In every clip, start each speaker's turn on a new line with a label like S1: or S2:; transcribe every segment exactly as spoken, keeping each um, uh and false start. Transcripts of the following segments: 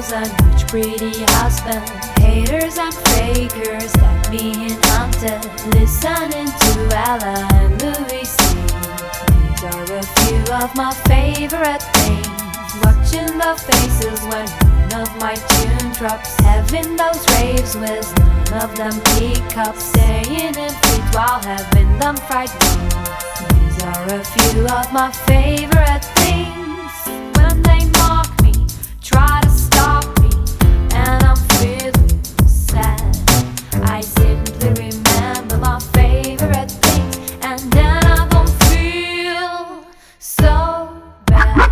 S1: girls and rich pretty husband. Haters and fakers got me enchanted, listening to Ella and Louis sing. These are a few of my favorite things. Watching the faces when one of my tune drops, having those raves with none of them pick up, staying in fit while having them fried wings. These are a few of my favorite things. When they mock me, try to stop me, and I'm feeling sad, I simply remember my favorite things, and then I don't feel so bad.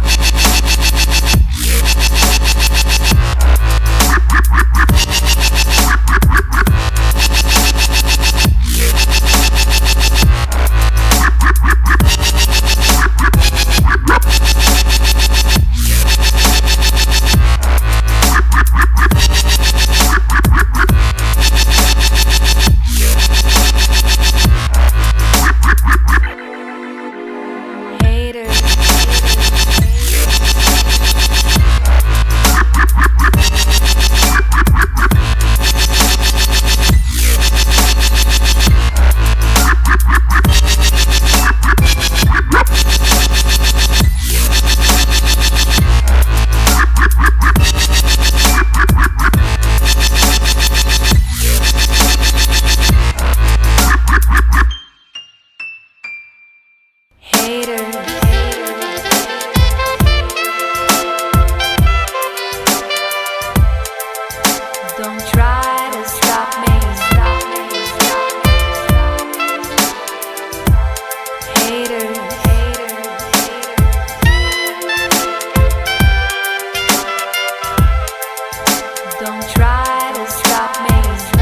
S1: Don't try to stop me. Haters, don't try to stop me.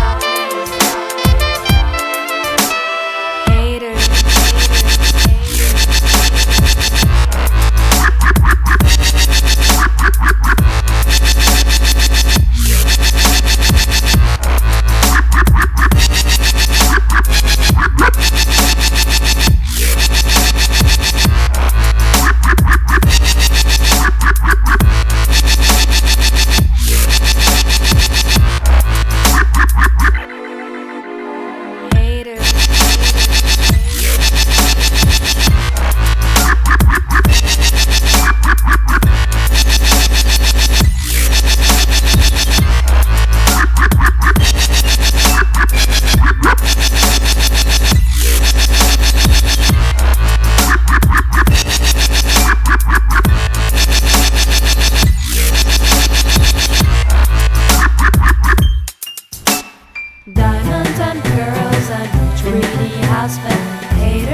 S1: Haters, diamonds and pearls and rich pretty husband. Haters